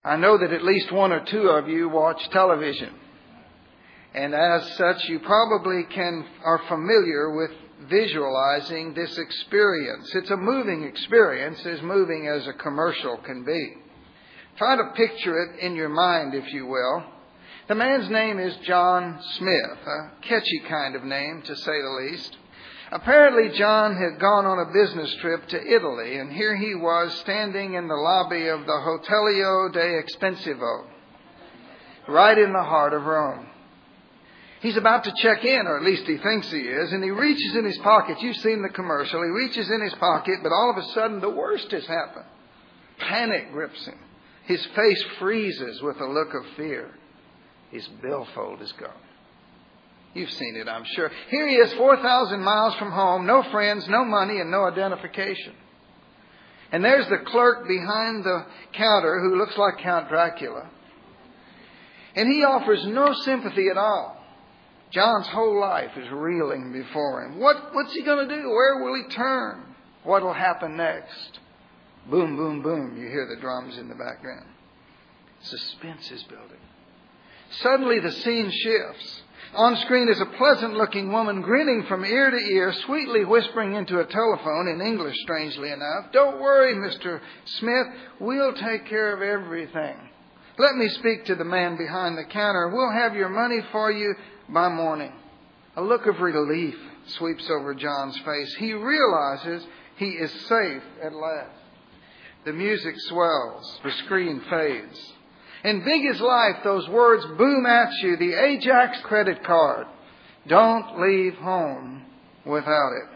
I know that at least one or two of you watch television. And as such, you probably are familiar with visualizing this experience. It's a moving experience, as moving as a commercial can be. Try to picture it in your mind, if you will. The man's name is John Smith, a catchy kind of name, to say the least. Apparently, John had gone on a business trip to Italy, and here he was standing in the lobby of the Hotelio de Expensivo, right in the heart of Rome. He's about to check in, or at least he thinks he is, and he reaches in his pocket. You've seen the commercial. He reaches in his pocket, but all of a sudden the worst has happened. Panic grips him. His face freezes with a look of fear. His billfold is gone. You've seen it, I'm sure. Here he is, 4,000 miles from home, no friends, no money, and no identification. And there's the clerk behind the counter who looks like Count Dracula. And he offers no sympathy at all. John's whole life is reeling before him. What's he going to do? Where will he turn? What will happen next? Boom, boom, boom. You hear the drums in the background. Suspense is building. Suddenly the scene shifts. On screen is a pleasant-looking woman grinning from ear to ear, sweetly whispering into a telephone in English, strangely enough. "Don't worry, Mr. Smith. We'll take care of everything. Let me speak to the man behind the counter. We'll have your money for you by morning." A look of relief sweeps over John's face. He realizes he is safe at last. The music swells. The screen fades. And big as life, those words boom at you. The Ajax credit card. Don't leave home without it.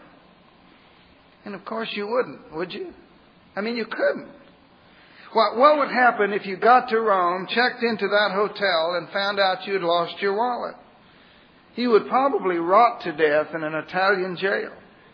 And of course you wouldn't, would you? I mean, you couldn't. What would happen if you got to Rome, checked into that hotel, and found out you'd lost your wallet? You would probably rot to death in an Italian jail.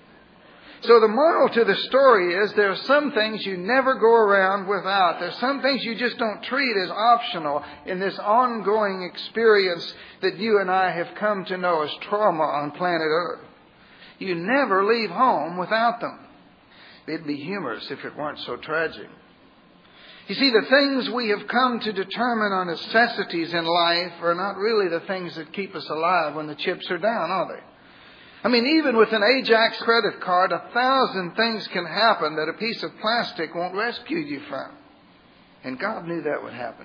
So the moral to the story is there are some things you never go around without. There's some things you just don't treat as optional in this ongoing experience that you and I have come to know as trauma on planet Earth. You never leave home without them. It'd be humorous if it weren't so tragic. You see, the things we have come to determine are necessities in life are not really the things that keep us alive when the chips are down, are they? I mean, even with an Ajax credit card, 1,000 things can happen that a piece of plastic won't rescue you from. And God knew that would happen.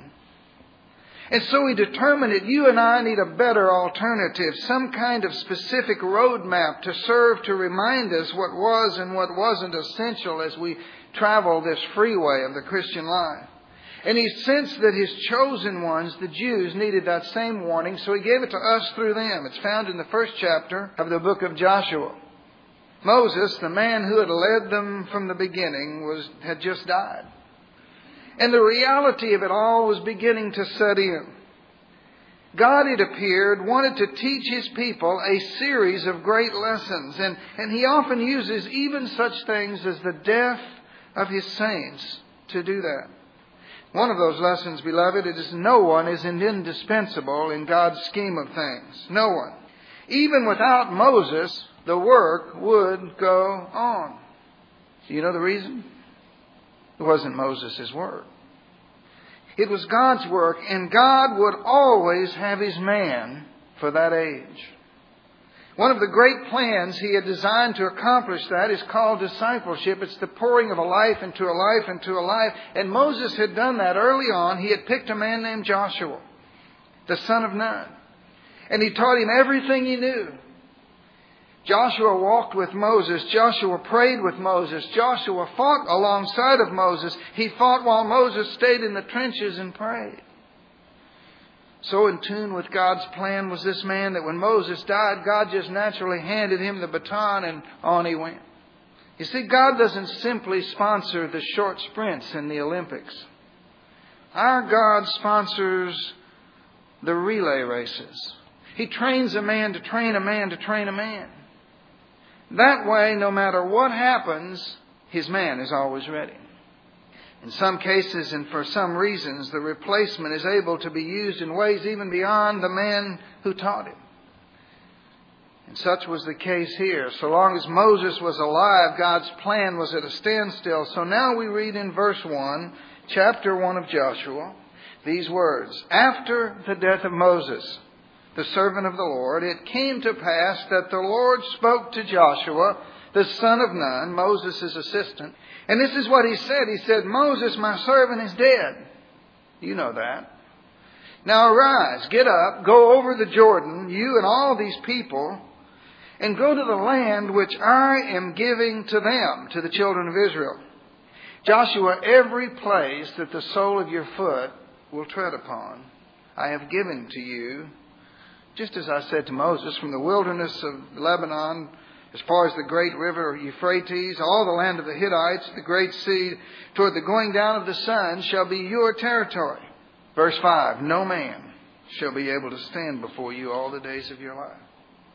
And so He determined that you and I need a better alternative, some kind of specific roadmap to serve to remind us what was and what wasn't essential as we travel this freeway of the Christian life. And He sensed that His chosen ones, the Jews, needed that same warning, so He gave it to us through them. It's found in the first chapter of the book of Joshua. Moses, the man who had led them from the beginning, had just died. And the reality of it all was beginning to set in. God, it appeared, wanted to teach His people a series of great lessons. And He often uses even such things as the death of His saints to do that. One of those lessons, beloved, is no one is indispensable in God's scheme of things. No one. Even without Moses, the work would go on. Do you know the reason? It wasn't Moses' work. It was God's work, and God would always have His man for that age. One of the great plans He had designed to accomplish that is called discipleship. It's the pouring of a life into a life into a life. And Moses had done that early on. He had picked a man named Joshua, the son of Nun. And He taught him everything he knew. Joshua walked with Moses. Joshua prayed with Moses. Joshua fought alongside of Moses. He fought while Moses stayed in the trenches and prayed. So in tune with God's plan was this man that when Moses died, God just naturally handed him the baton and on he went. You see, God doesn't simply sponsor the short sprints in the Olympics. Our God sponsors the relay races. He trains a man to train a man to train a man. That way, no matter what happens, His man is always ready. In some cases and for some reasons, the replacement is able to be used in ways even beyond the man who taught him. And such was the case here. So long as Moses was alive, God's plan was at a standstill. So now we read in verse 1, chapter 1 of Joshua, these words, "After the death of Moses, the servant of the Lord, it came to pass that the Lord spoke to Joshua, the son of Nun," Moses' assistant. And this is what he said. He said, "Moses, my servant, is dead." You know that. "Now arise, get up, go over the Jordan, you and all these people, and go to the land which I am giving to them," to the children of Israel. "Joshua, every place that the sole of your foot will tread upon, I have given to you, just as I said to Moses, from the wilderness of Lebanon, as far as the great river Euphrates, all the land of the Hittites, the great sea, toward the going down of the sun, shall be your territory." Verse 5, "No man shall be able to stand before you all the days of your life.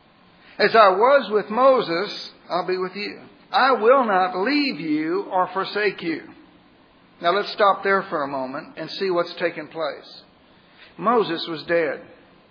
As I was with Moses, I'll be with you. I will not leave you or forsake you." Now let's stop there for a moment and see what's taken place. Moses was dead.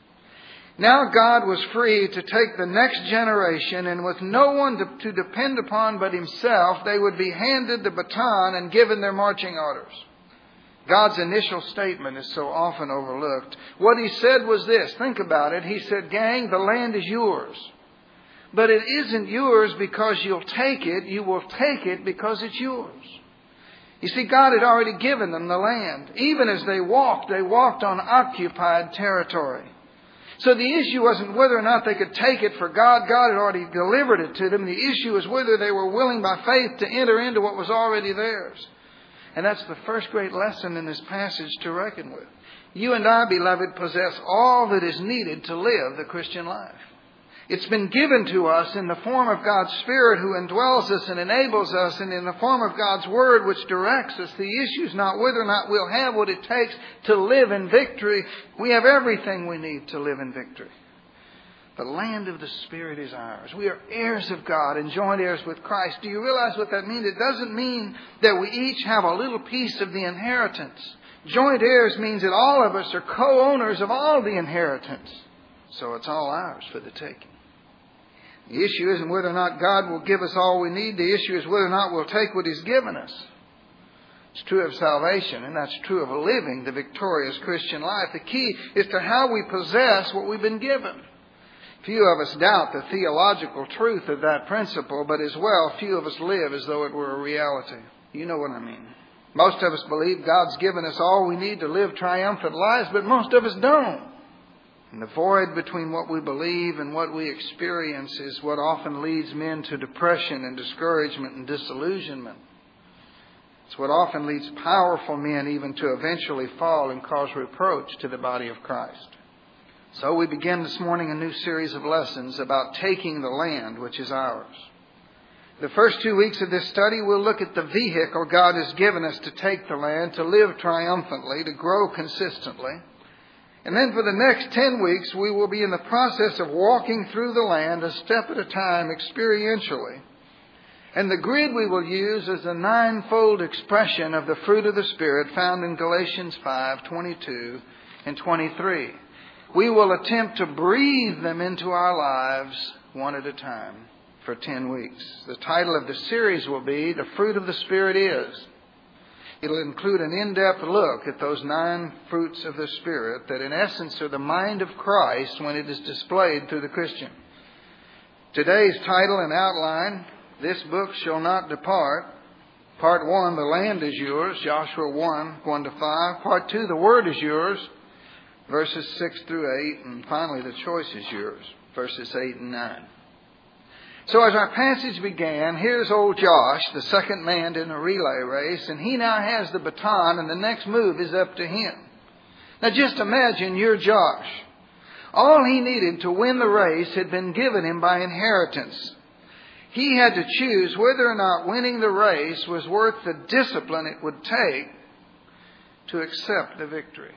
Now God was free to take the next generation, and with no one to depend upon but himself, they would be handed the baton and given their marching orders. God's initial statement is so often overlooked. What he said was this. Think about it. He said, "Gang, the land is yours. But it isn't yours because you'll take it. You will take it because it's yours." You see, God had already given them the land. Even as they walked on occupied territory. So the issue wasn't whether or not they could take it for God. God had already delivered it to them. The issue was whether they were willing by faith to enter into what was already theirs. And that's the first great lesson in this passage to reckon with. You and I, beloved, possess all that is needed to live the Christian life. It's been given to us in the form of God's Spirit who indwells us and enables us, and in the form of God's Word which directs us. The issue is not whether or not we'll have what it takes to live in victory. We have everything we need to live in victory. The land of the Spirit is ours. We are heirs of God and joint heirs with Christ. Do you realize what that means? It doesn't mean that we each have a little piece of the inheritance. Joint heirs means that all of us are co-owners of all the inheritance. So it's all ours for the taking. The issue isn't whether or not God will give us all we need. The issue is whether or not we'll take what He's given us. It's true of salvation, and that's true of living the victorious Christian life. The key is to how we possess what we've been given. Few of us doubt the theological truth of that principle, but as well, few of us live as though it were a reality. You know what I mean. Most of us believe God's given us all we need to live triumphant lives, but most of us don't. And the void between what we believe and what we experience is what often leads men to depression and discouragement and disillusionment. It's what often leads powerful men even to eventually fall and cause reproach to the body of Christ. So we begin this morning a new series of lessons about taking the land which is ours. The first 2 weeks of this study, we'll look at the vehicle God has given us to take the land, to live triumphantly, to grow consistently. And then for the next 10 weeks, we will be in the process of walking through the land a step at a time experientially. And the grid we will use is the ninefold expression of the fruit of the Spirit found in Galatians 5:22 and 23. We will attempt to breathe them into our lives one at a time for 10 weeks. The title of the series will be "The Fruit of the Spirit Is." It'll include an in-depth look at those 9 fruits of the Spirit that in essence are the mind of Christ when it is displayed through the Christian. Today's title and outline, "This book shall not depart." Part 1, "The land is yours," Joshua 1:1-5. Part 2, "The word is yours," verses 6-8. And finally, "The choice is yours," verses 8 and 9. So as our passage began, here's old Josh, the second man in a relay race, and he now has the baton, and the next move is up to him. Now just imagine you're Josh. All he needed to win the race had been given him by inheritance. He had to choose whether or not winning the race was worth the discipline it would take to accept the victory.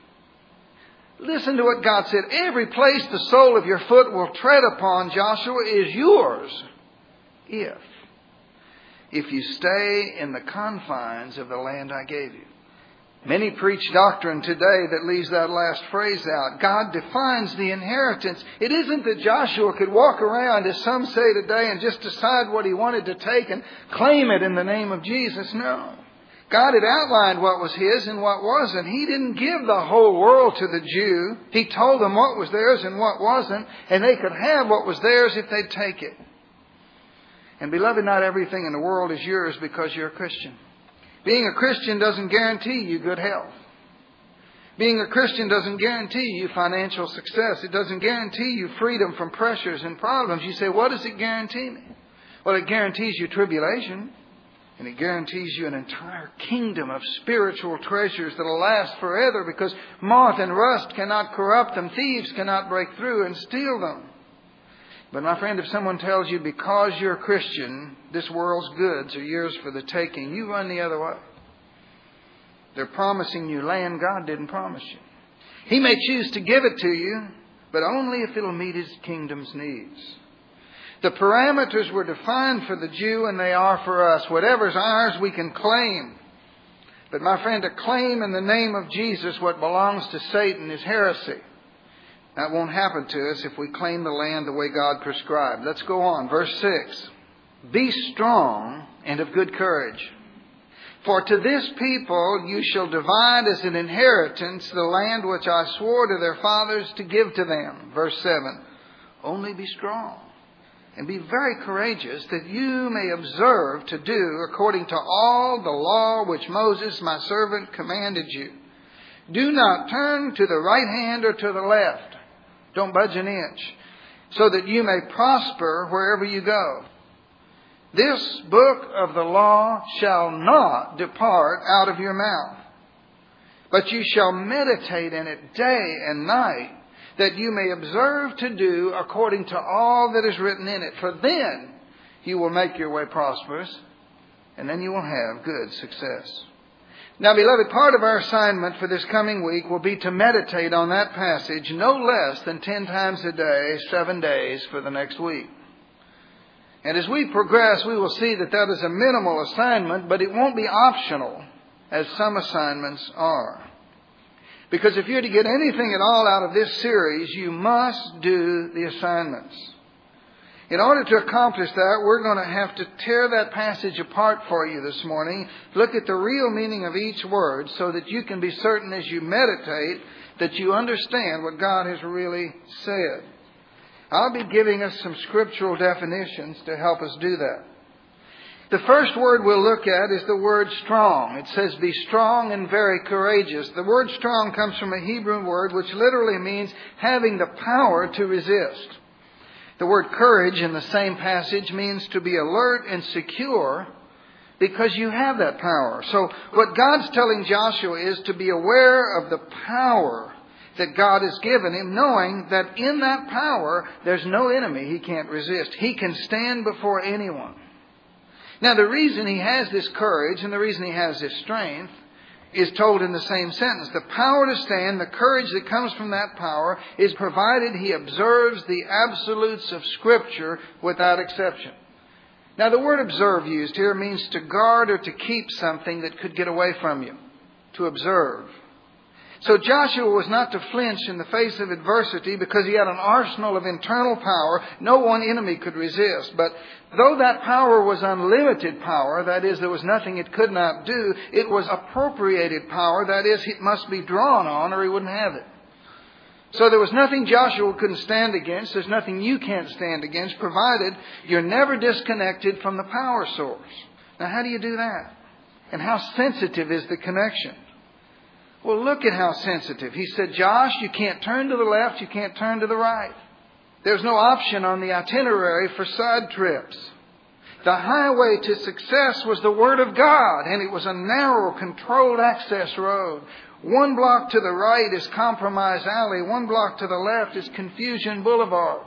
Listen to what God said. Every place the sole of your foot will tread upon, Joshua, is yours. If you stay in the confines of the land I gave you. Many preach doctrine today that leaves that last phrase out. God defines the inheritance. It isn't that Joshua could walk around, as some say today, and just decide what he wanted to take and claim it in the name of Jesus. No. God had outlined what was His and what wasn't. He didn't give the whole world to the Jew. He told them what was theirs and what wasn't, and they could have what was theirs if they'd take it. And beloved, not everything in the world is yours because you're a Christian. Being a Christian doesn't guarantee you good health. Being a Christian doesn't guarantee you financial success. It doesn't guarantee you freedom from pressures and problems. You say, what does it guarantee me? Well, it guarantees you tribulation. And it guarantees you an entire kingdom of spiritual treasures that will last forever, because moth and rust cannot corrupt them. Thieves cannot break through and steal them. But my friend, if someone tells you because you're a Christian, this world's goods are yours for the taking, you run the other way. They're promising you land God didn't promise you. He may choose to give it to you, but only if it'll meet His kingdom's needs. The parameters were defined for the Jew, and they are for us. Whatever's ours, we can claim. But my friend, to claim in the name of Jesus what belongs to Satan is heresy. That won't happen to us if we claim the land the way God prescribed. Let's go on. Verse 6. Be strong and of good courage. For to this people you shall divide as an inheritance the land which I swore to their fathers to give to them. Verse 7. Only be strong and be very courageous, that you may observe to do according to all the law which Moses my servant commanded you. Do not turn to the right hand or to the left. Don't budge an inch, so that you may prosper wherever you go. This book of the law shall not depart out of your mouth, but you shall meditate in it day and night, that you may observe to do according to all that is written in it. For then you will make your way prosperous, and then you will have good success. Now, beloved, part of our assignment for this coming week will be to meditate on that passage no less than 10 times a day, 7 days for the next week. And as we progress, we will see that that is a minimal assignment, but it won't be optional, as some assignments are. Because if you're to get anything at all out of this series, you must do the assignments. In order to accomplish that, we're going to have to tear that passage apart for you this morning. Look at the real meaning of each word so that you can be certain as you meditate that you understand what God has really said. I'll be giving us some scriptural definitions to help us do that. The first word we'll look at is the word strong. It says, be strong and very courageous. The word strong comes from a Hebrew word which literally means having the power to resist. The word courage in the same passage means to be alert and secure because you have that power. So what God's telling Joshua is to be aware of the power that God has given him, knowing that in that power there's no enemy he can't resist. He can stand before anyone. Now, the reason he has this courage and the reason he has this strength is told in the same sentence. The power to stand, the courage that comes from that power, is provided he observes the absolutes of Scripture without exception. Now, the word observe used here means to guard or to keep something that could get away from you. To observe. So Joshua was not to flinch in the face of adversity because he had an arsenal of internal power no one enemy could resist. But though that power was unlimited power, that is, there was nothing it could not do, it was appropriated power, that is, it must be drawn on or he wouldn't have it. So there was nothing Joshua couldn't stand against. There's nothing you can't stand against, provided you're never disconnected from the power source. Now, how do you do that? And how sensitive is the connection? Well, look at how sensitive. He said, Josh, you can't turn to the left, you can't turn to the right. There's no option on the itinerary for side trips. The highway to success was the Word of God, and it was a narrow, controlled access road. 1 block to the right is Compromise Alley. 1 block to the left is Confusion Boulevard.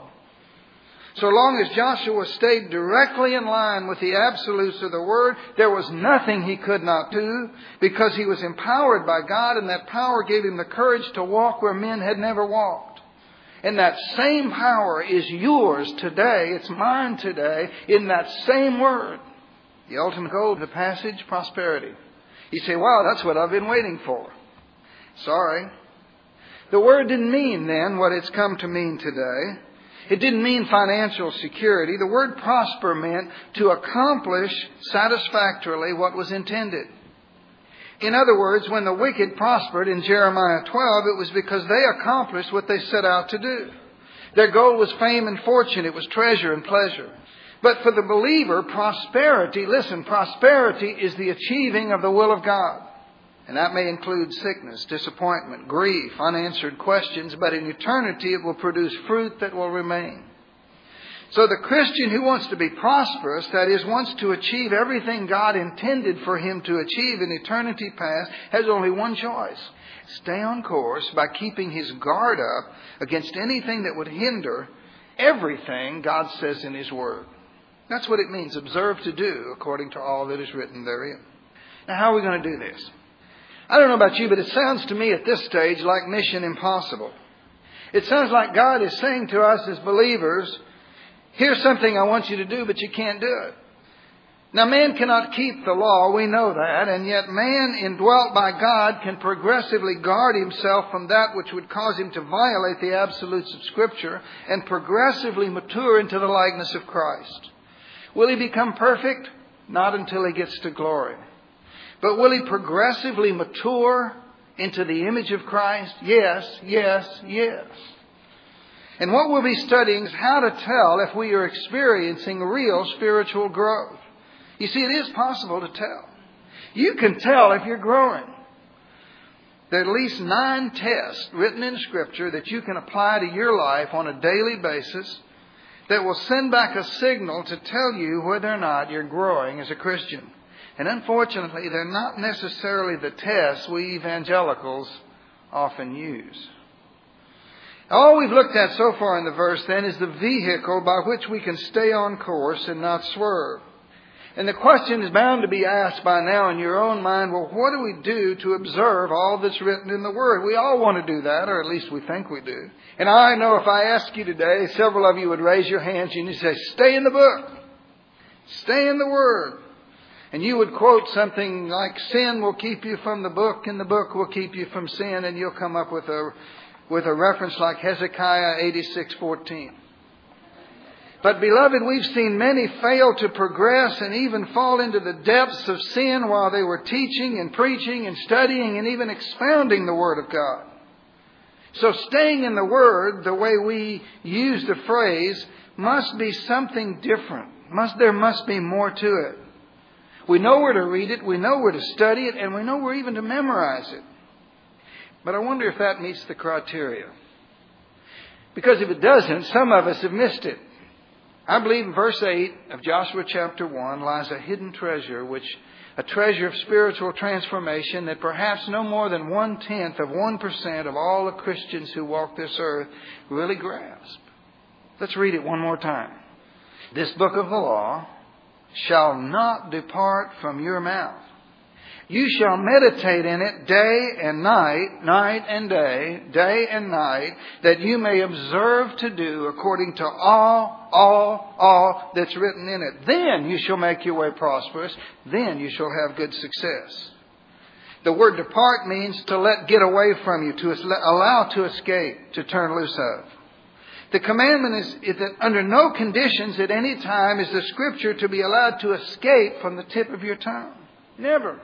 So long as Joshua stayed directly in line with the absolutes of the Word, there was nothing he could not do because he was empowered by God, and that power gave him the courage to walk where men had never walked. And that same power is yours today. It's mine today in that same Word. The ultimate goal of the passage, prosperity. You say, wow, that's what I've been waiting for. Sorry. The Word didn't mean then what it's come to mean today. It didn't mean financial security. The word prosper meant to accomplish satisfactorily what was intended. In other words, when the wicked prospered in Jeremiah 12, it was because they accomplished what they set out to do. Their goal was fame and fortune. It was treasure and pleasure. But for the believer, prosperity is the achieving of the will of God. And that may include sickness, disappointment, grief, unanswered questions, but in eternity it will produce fruit that will remain. So the Christian who wants to be prosperous, that is, wants to achieve everything God intended for him to achieve in eternity past, has only one choice. Stay on course by keeping his guard up against anything that would hinder everything God says in His Word. That's what it means, observe to do according to all that is written therein. Now, how are we going to do this? I don't know about you, but it sounds to me at this stage like mission impossible. It sounds like God is saying to us as believers, here's something I want you to do, but you can't do it. Now, man cannot keep the law, we know that, and yet man, indwelt by God, can progressively guard himself from that which would cause him to violate the absolutes of Scripture and progressively mature into the likeness of Christ. Will he become perfect? Not until he gets to glory. But will he progressively mature into the image of Christ? Yes, yes, yes. And what we'll be studying is how to tell if we are experiencing real spiritual growth. You see, it is possible to tell. You can tell if you're growing. There are at least 9 tests written in Scripture that you can apply to your life on a daily basis that will send back a signal to tell you whether or not you're growing as a Christian. And unfortunately, they're not necessarily the tests we evangelicals often use. All we've looked at so far in the verse then is the vehicle by which we can stay on course and not swerve. And the question is bound to be asked by now in your own mind, well, what do we do to observe all that's written in the Word? We all want to do that, or at least we think we do. And I know if I ask you today, several of you would raise your hands and you'd say, stay in the book. Stay in the Word. And you would quote something like, sin will keep you from the book and the book will keep you from sin. And you'll come up with a reference like Hezekiah 86:14. But beloved, we've seen many fail to progress and even fall into the depths of sin while they were teaching and preaching and studying and even expounding the Word of God. So staying in the Word, the way we use the phrase, must be something different. There must be more to it. We know where to read it, we know where to study it, and we know where even to memorize it. But I wonder if that meets the criteria. Because if it doesn't, some of us have missed it. I believe in verse 8 of Joshua chapter 1 lies a hidden treasure, a treasure of spiritual transformation that perhaps no more than 0.1% of all the Christians who walk this earth really grasp. Let's read it one more time. This book of the law shall not depart from your mouth. You shall meditate in it day and night, night and day and night, that you may observe to do according to all that's written in it. Then you shall make your way prosperous. Then you shall have good success. The word depart means to let get away from you, to allow to escape, to turn loose of. The commandment is that under no conditions at any time is the Scripture to be allowed to escape from the tip of your tongue. Never.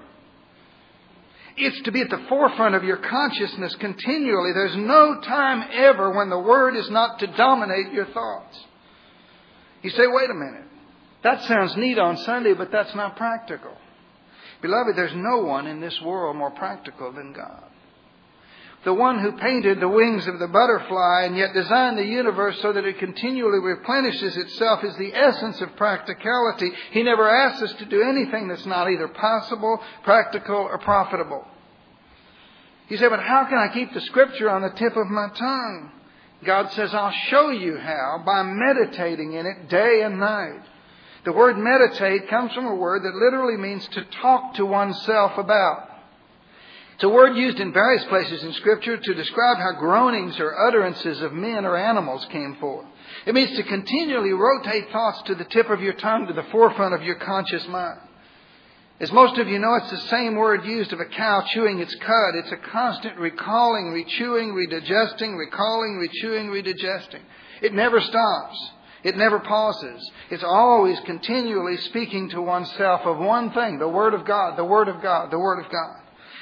It's to be at the forefront of your consciousness continually. There's no time ever when the Word is not to dominate your thoughts. You say, wait a minute. That sounds neat on Sunday, but that's not practical. Beloved, there's no one in this world more practical than God. The one who painted the wings of the butterfly and yet designed the universe so that it continually replenishes itself is the essence of practicality. He never asks us to do anything that's not either possible, practical, or profitable. You say, but how can I keep the Scripture on the tip of my tongue? God says, I'll show you how by meditating in it day and night. The word meditate comes from a word that literally means to talk to oneself about. It's a word used in various places in Scripture to describe how groanings or utterances of men or animals came forth. It means to continually rotate thoughts to the tip of your tongue, to the forefront of your conscious mind. As most of you know, it's the same word used of a cow chewing its cud. It's a constant recalling, rechewing, redigesting, recalling, rechewing, redigesting. It never stops. It never pauses. It's always continually speaking to oneself of one thing, the Word of God, the Word of God, the Word of God.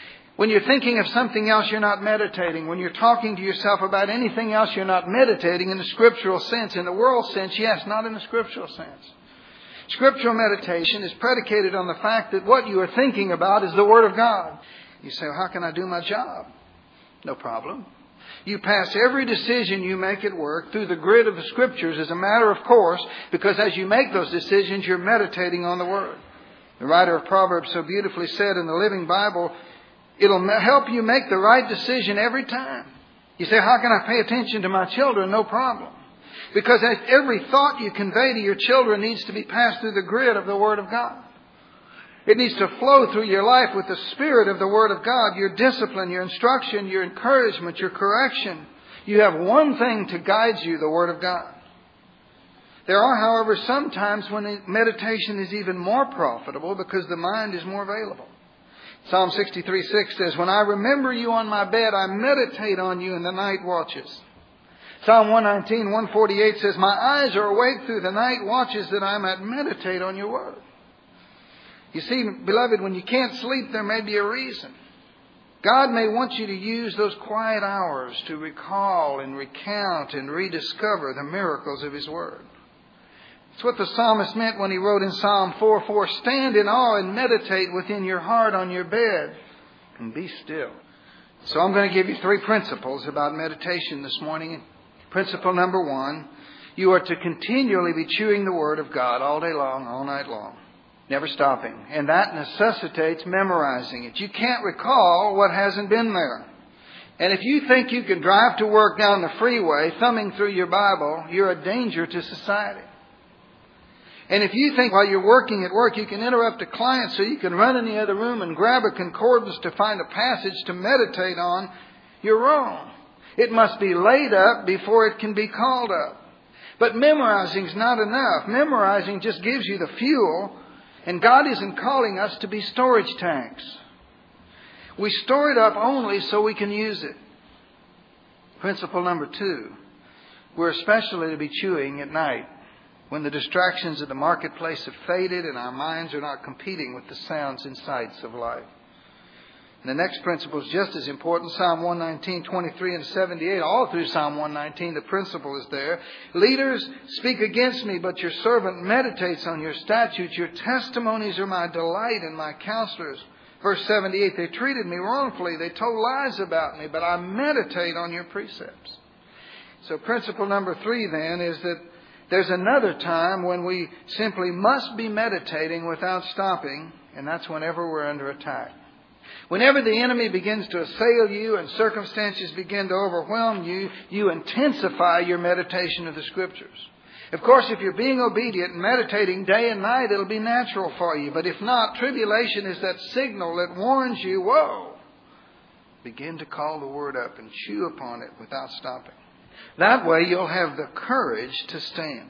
When you're thinking of something else, you're not meditating. When you're talking to yourself about anything else, you're not meditating in the scriptural sense. In the world sense, yes, not in the scriptural sense. Scriptural meditation is predicated on the fact that what you are thinking about is the Word of God. You say, well, how can I do my job? No problem. You pass every decision you make at work through the grid of the Scriptures as a matter of course, because as you make those decisions, you're meditating on the Word. The writer of Proverbs so beautifully said in the Living Bible, it'll help you make the right decision every time. You say, how can I pay attention to my children? No problem. Because every thought you convey to your children needs to be passed through the grid of the Word of God. It needs to flow through your life with the Spirit of the Word of God. Your discipline, your instruction, your encouragement, your correction. You have one thing to guide you, the Word of God. There are, however, some times when meditation is even more profitable because the mind is more available. Psalm 63:6 says, when I remember you on my bed, I meditate on you in the night watches. Psalm 119:148 says, my eyes are awake through the night watches that I might meditate on your word. You see, beloved, when you can't sleep, there may be a reason. God may want you to use those quiet hours to recall and recount and rediscover the miracles of His Word. It's what the psalmist meant when he wrote in Psalm 4:4, stand in awe and meditate within your heart on your bed and be still. So I'm going to give you 3 principles about meditation this morning. Principle number 1, you are to continually be chewing the Word of God all day long, all night long, never stopping. And that necessitates memorizing it. You can't recall what hasn't been there. And if you think you can drive to work down the freeway thumbing through your Bible, you're a danger to society. And if you think while you're working at work you can interrupt a client so you can run in the other room and grab a concordance to find a passage to meditate on, you're wrong. It must be laid up before it can be called up. But memorizing is not enough. Memorizing just gives you the fuel, and God isn't calling us to be storage tanks. We store it up only so we can use it. Principle number 2, we're especially to be chewing at night, when the distractions of the marketplace have faded and our minds are not competing with the sounds and sights of life. And the next principle is just as important. Psalm 119:23 and 78. All through Psalm 119, the principle is there. Leaders speak against me, but your servant meditates on your statutes. Your testimonies are my delight and my counselors. Verse 78, they treated me wrongfully. They told lies about me, but I meditate on your precepts. So principle number 3 then is that there's another time when we simply must be meditating without stopping, and that's whenever we're under attack. Whenever the enemy begins to assail you and circumstances begin to overwhelm you, you intensify your meditation of the Scriptures. Of course, if you're being obedient and meditating day and night, it'll be natural for you. But if not, tribulation is that signal that warns you, whoa, begin to call the Word up and chew upon it without stopping. That way you'll have the courage to stand.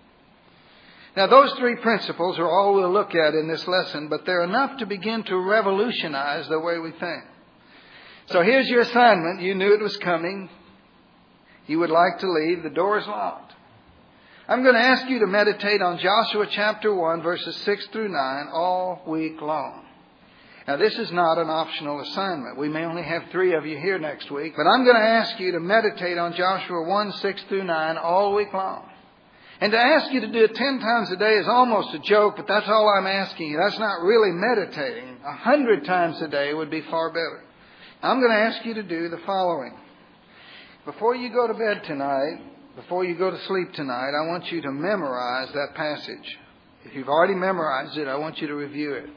Now, those 3 principles are all we'll look at in this lesson, but they're enough to begin to revolutionize the way we think. So here's your assignment. You knew it was coming. You would like to leave. The door is locked. I'm going to ask you to meditate on Joshua chapter 1, verses 6 through 9, all week long. Now, this is not an optional assignment. We may only have 3 of you here next week, but I'm going to ask you to meditate on Joshua 1, 6 through 9, all week long. And to ask you to do it 10 times a day is almost a joke, but that's all I'm asking you. That's not really meditating. 100 times a day would be far better. I'm going to ask you to do the following. Before you go to bed tonight, before you go to sleep tonight, I want you to memorize that passage. If you've already memorized it, I want you to review it.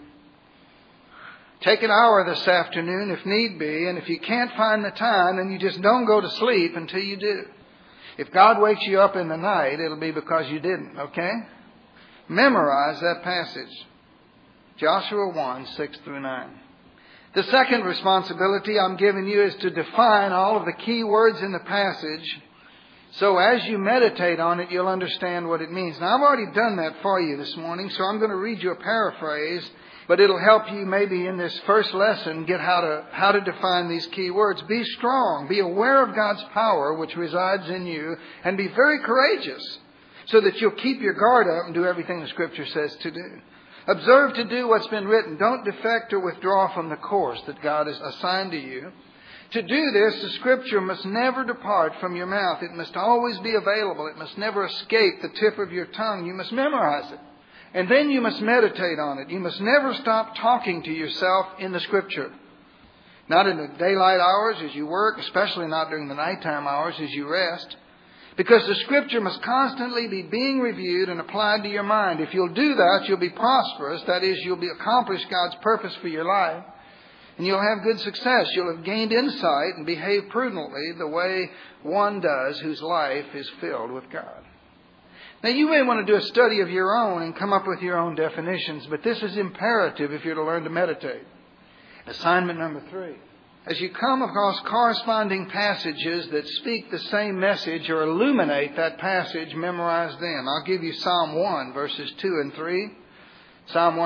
Take an hour this afternoon if need be, and if you can't find the time, then you just don't go to sleep until you do. If God wakes you up in the night, it'll be because you didn't, okay? Memorize that passage. Joshua 1, 6 through 9. The second responsibility I'm giving you is to define all of the key words in the passage. So as you meditate on it, you'll understand what it means. Now, I've already done that for you this morning, so I'm going to read you a paraphrase, but it'll help you maybe in this first lesson get how to define these key words. Be strong. Be aware of God's power which resides in you, and be very courageous so that you'll keep your guard up and do everything the Scripture says to do. Observe to do what's been written. Don't defect or withdraw from the course that God has assigned to you. To do this, the Scripture must never depart from your mouth. It must always be available. It must never escape the tip of your tongue. You must memorize it. And then you must meditate on it. You must never stop talking to yourself in the Scripture. Not in the daylight hours as you work, especially not during the nighttime hours as you rest. Because the Scripture must constantly be being reviewed and applied to your mind. If you'll do that, you'll be prosperous. That is, you'll accomplish God's purpose for your life. And you'll have good success. You'll have gained insight and behave prudently the way one does whose life is filled with God. Now, you may want to do a study of your own and come up with your own definitions, but this is imperative if you're to learn to meditate. Assignment number 3. As you come across corresponding passages that speak the same message or illuminate that passage, memorize them. I'll give you Psalm 1, verses 2 and 3. Psalm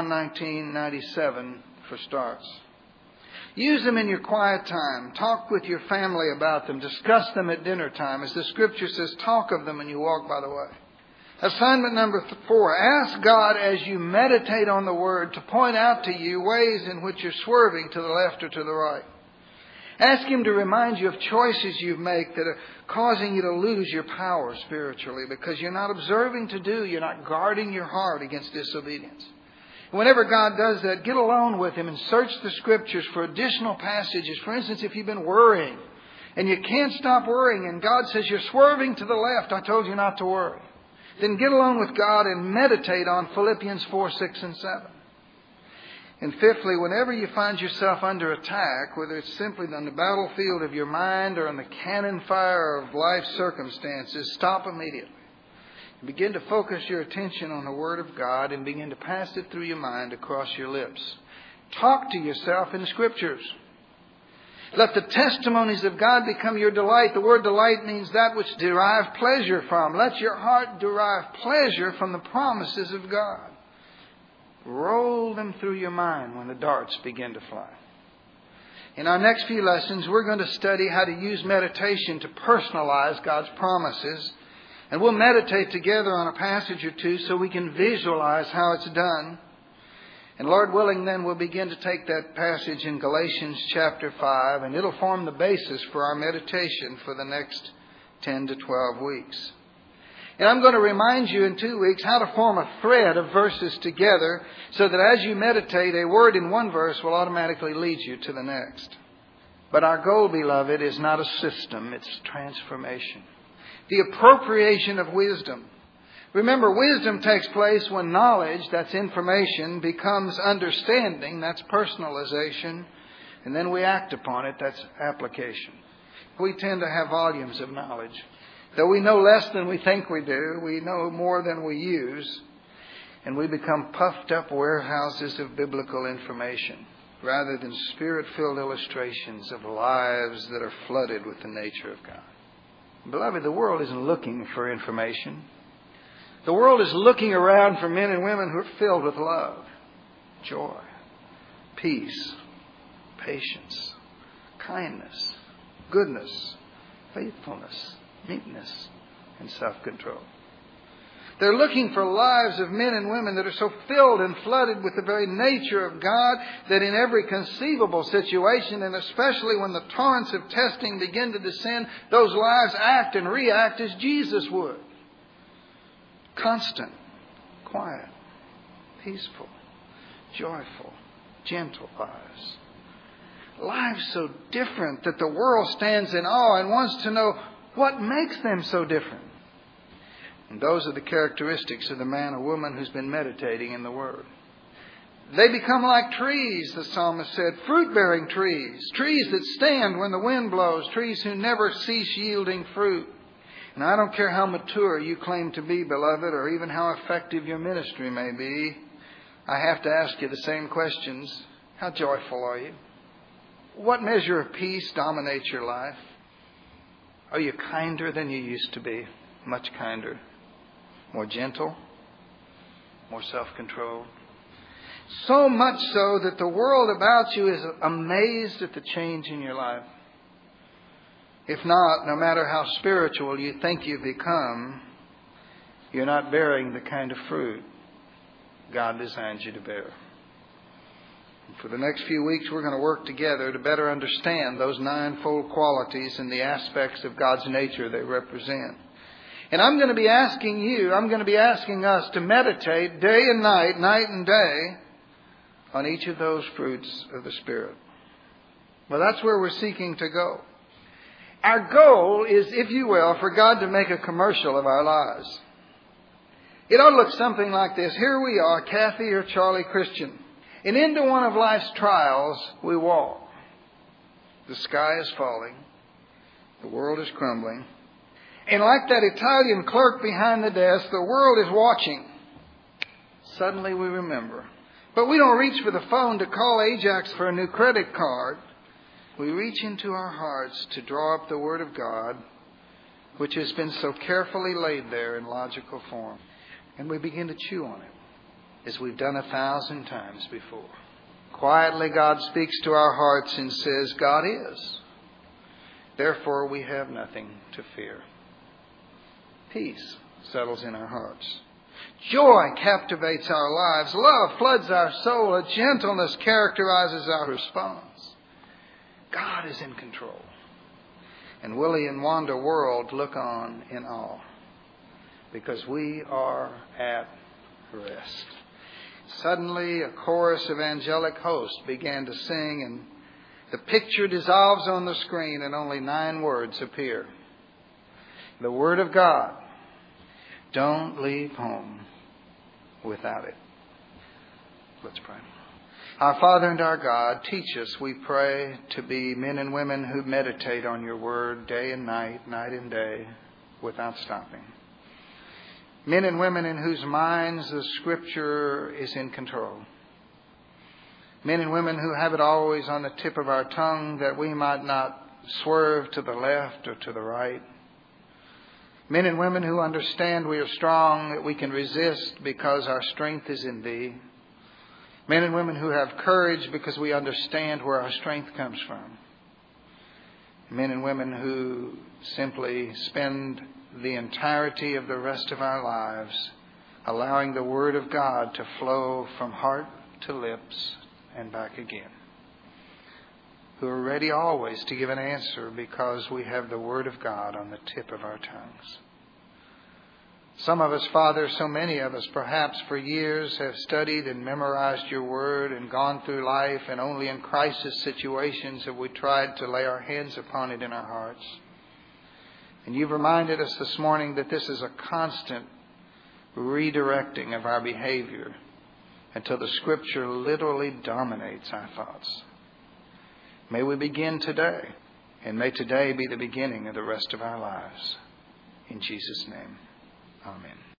119:97 for starts. Use them in your quiet time. Talk with your family about them. Discuss them at dinner time. As the Scripture says, talk of them when you walk by the way. Assignment number 4. Ask God as you meditate on the Word to point out to you ways in which you're swerving to the left or to the right. Ask Him to remind you of choices you make that are causing you to lose your power spiritually because you're not observing to do, you're not guarding your heart against disobedience. Whenever God does that, get alone with Him and search the Scriptures for additional passages. For instance, if you've been worrying and you can't stop worrying and God says you're swerving to the left, I told you not to worry. Then get alone with God and meditate on Philippians 4, 6, and 7. And fifthly, whenever you find yourself under attack, whether it's simply on the battlefield of your mind or in the cannon fire of life circumstances, stop immediately. Begin to focus your attention on the Word of God and begin to pass it through your mind across your lips. Talk to yourself in the Scriptures. Let the testimonies of God become your delight. The word delight means that which derive pleasure from. Let your heart derive pleasure from the promises of God. Roll them through your mind when the darts begin to fly. In our next few lessons, we're going to study how to use meditation to personalize God's promises. And we'll meditate together on a passage or two so we can visualize how it's done. And Lord willing, then we'll begin to take that passage in Galatians chapter 5, and it'll form the basis for our meditation for the next 10 to 12 weeks. And I'm going to remind you in 2 weeks how to form a thread of verses together so that as you meditate, a word in one verse will automatically lead you to the next. But our goal, beloved, is not a system, it's transformation. The appropriation of wisdom. Remember, wisdom takes place when knowledge, that's information, becomes understanding, that's personalization, and then we act upon it, that's application. We tend to have volumes of knowledge. Though we know less than we think we do, we know more than we use, and we become puffed up warehouses of biblical information rather than Spirit-filled illustrations of lives that are flooded with the nature of God. Beloved, the world isn't looking for information. The world is looking around for men and women who are filled with love, joy, peace, patience, kindness, goodness, faithfulness, meekness, and self-control. They're looking for lives of men and women that are so filled and flooded with the very nature of God that in every conceivable situation, and especially when the torrents of testing begin to descend, those lives act and react as Jesus would. Constant, quiet, peaceful, joyful, gentle lives. Lives so different that the world stands in awe and wants to know what makes them so different. And those are the characteristics of the man or woman who's been meditating in the Word. They become like trees, the psalmist said, fruit-bearing trees, trees that stand when the wind blows, trees who never cease yielding fruit. And I don't care how mature you claim to be, beloved, or even how effective your ministry may be, I have to ask you the same questions. How joyful are you? What measure of peace dominates your life? Are you kinder than you used to be? Much kinder. More gentle? More self-controlled? So much so that the world about you is amazed at the change in your life. If not, no matter how spiritual you think you've become, you're not bearing the kind of fruit God designed you to bear. And for the next few weeks, we're going to work together to better understand those ninefold qualities and the aspects of God's nature they represent. And I'm going to be asking us to meditate day and night, night and day, on each of those fruits of the Spirit. Well, that's where we're seeking to go. Our goal is, if you will, for God to make a commercial of our lives. It ought to look something like this. Here we are, Kathy or Charlie Christian. And into one of life's trials we walk. The sky is falling. The world is crumbling. And like that Italian clerk behind the desk, the world is watching. Suddenly we remember. But we don't reach for the phone to call Ajax for a new credit card. We reach into our hearts to draw up the Word of God, which has been so carefully laid there in logical form. And we begin to chew on it, as we've done 1,000 times before. Quietly, God speaks to our hearts and says, God is. Therefore, we have nothing to fear. Peace settles in our hearts. Joy captivates our lives. Love floods our soul. A gentleness characterizes our response. God is in control. And Willie and Wanda World look on in awe, because we are at rest. Suddenly, a chorus of angelic hosts began to sing, and the picture dissolves on the screen, and only 9 words appear. The Word of God. Don't leave home without it. Let's pray. Our Father and our God, teach us, we pray, to be men and women who meditate on your Word day and night, night and day, without stopping. Men and women in whose minds the Scripture is in control. Men and women who have it always on the tip of our tongue, that we might not swerve to the left or to the right. Men and women who understand we are strong, that we can resist because our strength is in Thee. Men and women who have courage because we understand where our strength comes from. Men and women who simply spend the entirety of the rest of our lives allowing the Word of God to flow from heart to lips and back again. Who are ready always to give an answer because we have the Word of God on the tip of our tongues. Some of us, Father, so many of us, perhaps for years have studied and memorized your Word and gone through life, and only in crisis situations have we tried to lay our hands upon it in our hearts. And you've reminded us this morning that this is a constant redirecting of our behavior until the Scripture literally dominates our thoughts. May we begin today, and may today be the beginning of the rest of our lives. In Jesus' name, amen.